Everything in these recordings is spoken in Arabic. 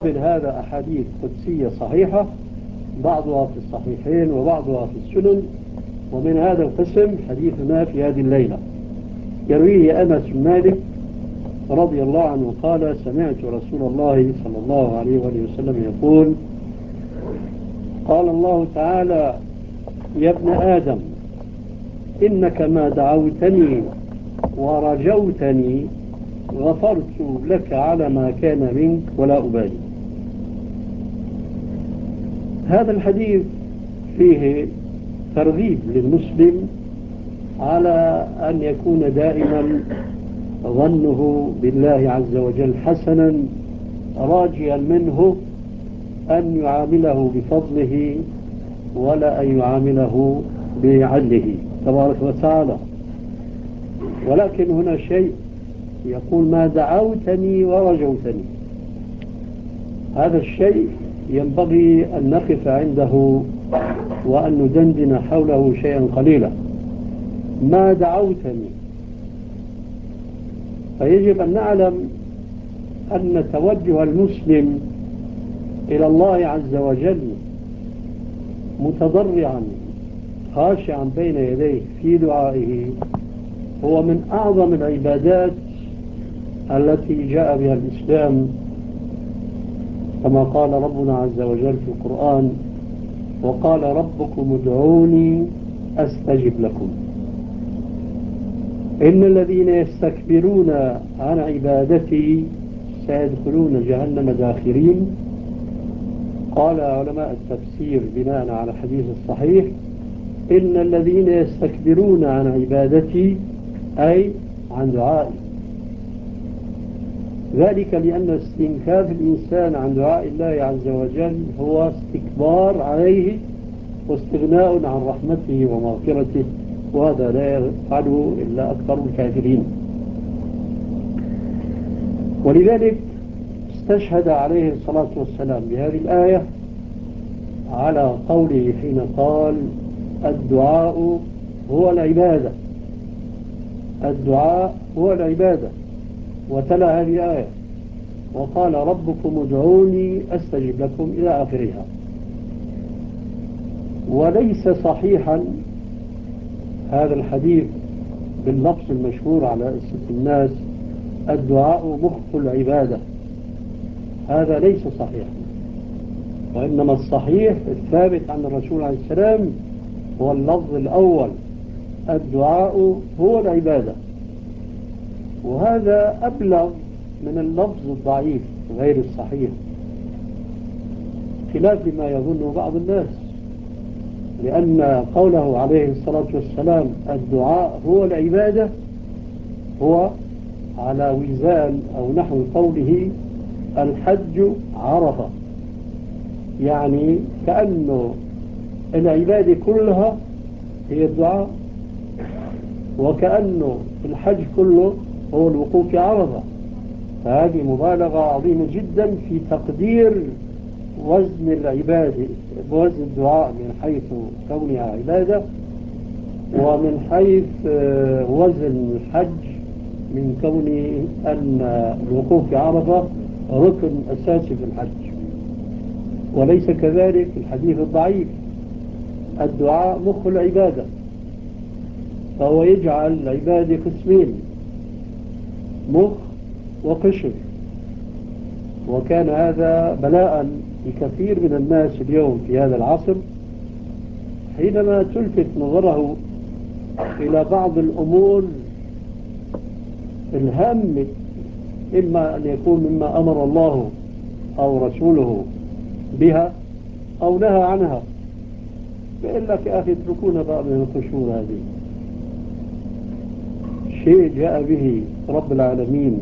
من هذا أحاديث قدسية صحيحة، بعضها في الصحيحين وبعضها في السنن. ومن هذا القسم حديثنا في هذه الليلة، يرويه أنس بن مالك رضي الله عنه قال: سمعت رسول الله صلى الله عليه وآله وسلم يقول: قال الله تعالى: يا ابن آدم، إنك ما دعوتني ورجوتني غفرت لك على ما كان منك ولا أبالي. هذا الحديث فيه ترغيب للمسلم على أن يكون دائما ظنه بالله عز وجل حسنا، راجيا منه أن يعامله بفضله ولا أن يعامله بعدله تبارك وتعالى. ولكن هنا شيء يقول: ما دعوتني ورجوتني. هذا الشيء ينبغي أن نقف عنده وأن ندندن حوله شيئا قليلا. ما دعوتني، فيجب أن نعلم أن توجه المسلم إلى الله عز وجل متضرعا خاشعا بين يديه في دعائه هو من أعظم العبادات التي جاء بها الإسلام، كما قال ربنا عز وجل في القرآن: وقال ربكم ادعوني أستجب لكم إن الذين يستكبرون عن عبادتي سيدخلون جهنم داخرين. قال علماء التفسير بناء على الحديث الصحيح: إن الذين يستكبرون عن عبادتي أي عن دعائي، ذلك لأن استنكاف الإنسان عن دعاء الله عز وجل هو استكبار عليه واستغناء عن رحمته ومغفرته، وهذا لا يفعله إلا أكثر الكافرين. ولذلك استشهد عليه الصلاة والسلام بهذه الآية على قوله حين قال: الدعاء هو العبادة. الدعاء هو العبادة. وتلا هذه الآية: وقال ربكم ادعوني أستجب لكم إلى آخرها. وليس صحيحا هذا الحديث باللفظ المشهور على ألسنة الناس: الدعاء مخ العبادة. هذا ليس صحيحا، وإنما الصحيح الثابت عن الرسول عليه السلام هو اللفظ الأول: الدعاء هو العبادة. وهذا أبلغ من اللفظ الضعيف غير الصحيح، خلاف ما يظنه بعض الناس، لأن قوله عليه الصلاة والسلام الدعاء هو العبادة هو على وزان أو نحو قوله الحج عرفة، يعني كأنه العبادة كلها هي الدعاء، وكأنه الحج كله هو الوقوف في عرفة. فهذه مبالغة عظيمة جدا في تقدير وزن العبادة، وزن الدعاء من حيث كونها عبادة، ومن حيث وزن الحج من كون أن الوقوف في عرفة ركن أساسي في الحج. وليس كذلك الحديث الضعيف: الدعاء مخ العبادة، فهو يجعل العبادة قسمين: مخ وقشر. وكان هذا بلاء لكثير من الناس اليوم في هذا العصر، حينما تلفت نظره إلى بعض الأمور الهامة، إما أن يكون مما أمر الله أو رسوله بها أو نهى عنها، فإن لك يا أخي اتركونا بقى من القشور. هذه شيء جاء به رب العالمين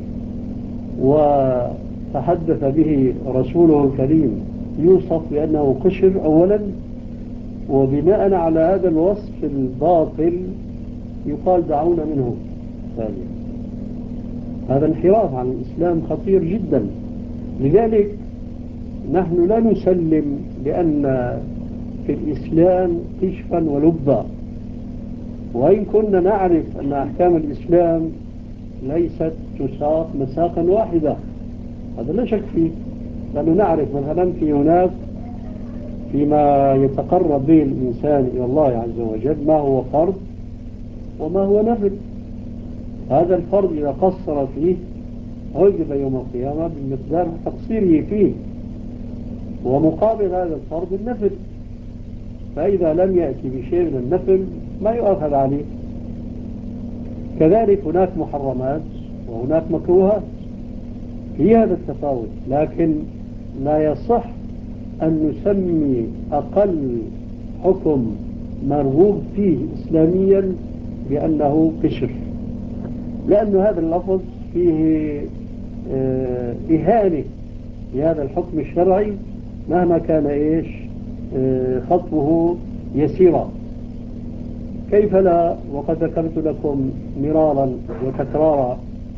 وتحدث به رسوله الكريم، يوصف بأنه قشر أولا، وبناء على هذا الوصف الباطل يقال دعونا منه ثانيا. هذا انحراف عن الإسلام خطير جدا. لذلك نحن لا نسلم بأن في الإسلام كشفا ولبا، وإن كنا نعرف أن أحكام الإسلام ليست تساق مساقا واحدة، هذا لا شك فيه، لأنه نعرف مثلا في هناك فيما يتقرب به الإنسان إلى الله عز وجل ما هو فرض وما هو نفل. هذا الفرض إذا قصر فيه عذب يوم القيامة بمقدار تقصيره فيه، ومقابل هذا الفرض النفل، فإذا لم يأتي بشيء من النفل ما يؤخذ عليه. كذلك هناك محرمات وهناك مكروهات، في هذا التفاوت، لكن لا يصح أن نسمي أقل حكم مرغوب فيه إسلاميا بأنه قشر، لأن هذا اللفظ فيه إهانة لهذا الحكم الشرعي مهما كان خطوه يسيرا. كيف لا، وقد ذكرت لكم مرارا وتكرارا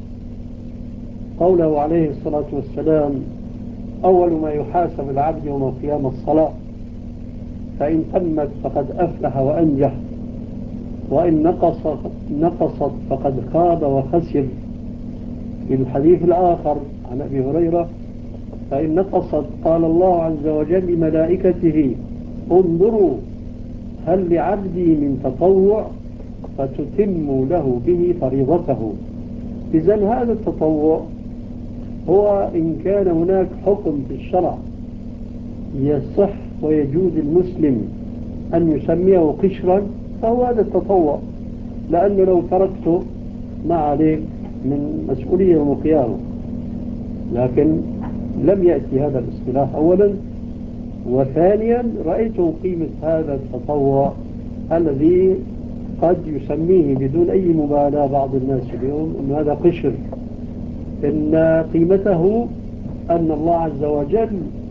قوله عليه الصلاة والسلام: أول ما يحاسب العبد يوم القيامة الصلاة، فإن تمت فقد أفلح وأنجح، وإن نقصت فقد خاب وخسر. في الحديث الآخر عن أبي هريرة: فإن نقصت قال الله عز وجل لملائكته: انظروا هل لعبدي من تطوع فتتم له به فريضته. إذن هذا التطوع هو إن كان هناك حكم في الشرع يصح ويجوز المسلم أن يسميه قشرا فهو هذا التطوع، لأنه لو تركته ما عليك من مسؤولية يوم القيامة. لكن لم يأتي هذا الاصطلاح أولا، وثانيا رأيت قيمة هذا التطوع الذي قد يسميه بدون أي مبالاة بعض الناس اليوم أن هذا قشر. إن قيمته أن الله عز وجل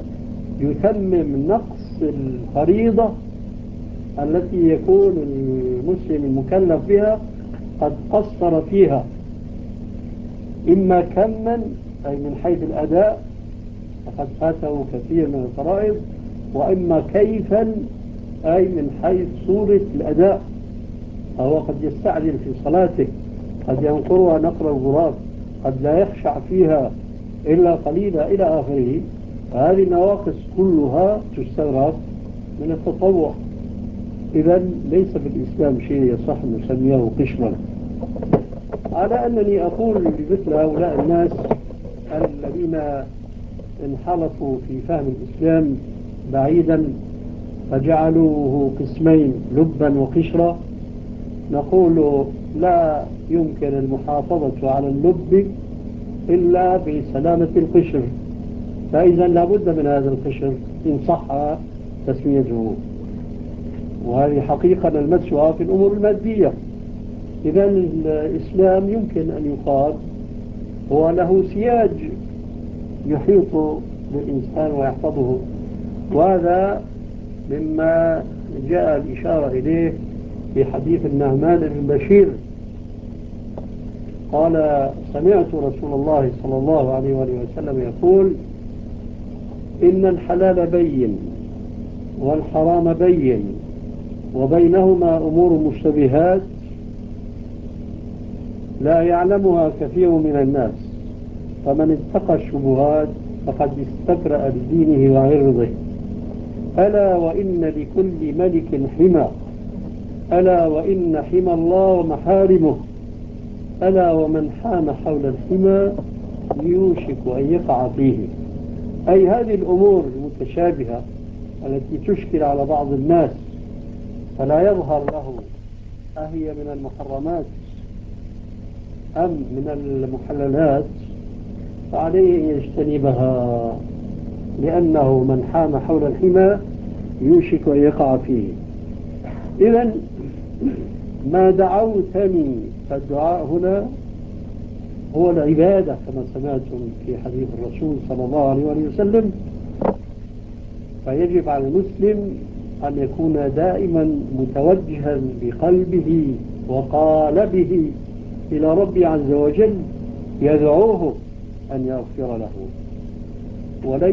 يتمم نقص الفريضة التي يكون المسلم المكلف بها قد قصر فيها، إما كما أي من حيث الأداء فقد فاته كثير من الفرائض، وإما كيفا أي من حيث صورة الأداء، فهو قد يستعجل في صلاته، قد ينقرها نقر الغراب، قد لا يخشع فيها إلا قليلا إلى آخره. فهذه النواقص كلها تستغرق من التطوع. إذن ليس في الإسلام شيء يصح أن نسميه قشرا، على أنني أقول لمثل هؤلاء الناس الذين انحرفوا في فهم الإسلام بعيدا فجعلوه قسمين لبا وقشرا، نقول لا يمكن المحافظة على اللب إلا بسلامة القشر، فإذا لابد من هذا القشر إن صح تسميته، وهذه حقيقة نلمسها في الأمور المادية. إذا الإسلام يمكن أن يقال هو له سياج يحيط بالإنسان ويحفظه، وهذا مما جاء الإشارة إليه في حديث النعمان بن بشير قال: سمعت رسول الله صلى الله عليه وسلم يقول: إن الحلال بين والحرام بين وبينهما أمور مشتبهات لا يعلمها كثير من الناس، فمن اتقى الشبهات فقد استبرأ لدينه وعرضه. ألا وإن لكل ملك حمى، ألا وإن حمى الله ومحارمه، ألا ومن حام حول الحمى يوشك أن يقع فيه. أي هذه الأمور المتشابهة التي تشكل على بعض الناس فلا يظهر له أهي من المحرمات أم من المحللات، فعليه أن يجتنبها، لأنه من حام حول الحمى يوشك أن يقع فيه. إذن ما دعوتني، فالدعاء هنا هو العبادة كما سمعتم في حديث الرسول صلى الله عليه وسلم. فيجب على المسلم أن يكون دائما متوجها بقلبه وقالبه إلى ربي عز وجل، يدعوه أن يغفر له، وليس